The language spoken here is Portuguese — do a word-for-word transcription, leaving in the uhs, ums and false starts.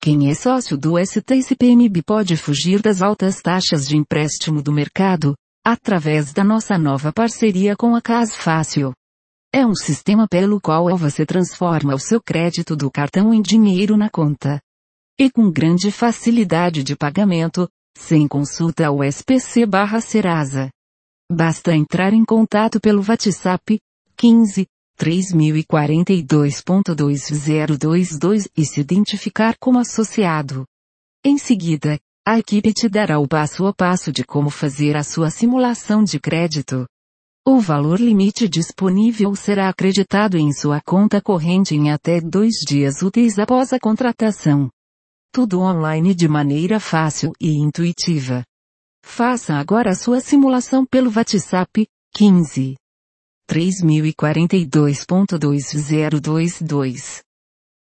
Quem é sócio do S T C P M B pode fugir das altas taxas de empréstimo do mercado, através da nossa nova parceria com a Cas Fácil. É um sistema pelo qual você transforma o seu crédito do cartão em dinheiro na conta. E com grande facilidade de pagamento, sem consulta ao S P C barra Serasa. Basta entrar em contato pelo WhatsApp, quinze, três mil e quarenta e dois ponto dois zero dois dois e se identificar como associado. Em seguida, a equipe te dará o passo a passo de como fazer a sua simulação de crédito. O valor limite disponível será acreditado em sua conta corrente em até dois dias úteis após a contratação. Tudo online de maneira fácil e intuitiva. Faça agora a sua simulação pelo WhatsApp, quinze, três mil e quarenta e dois ponto dois zero dois dois.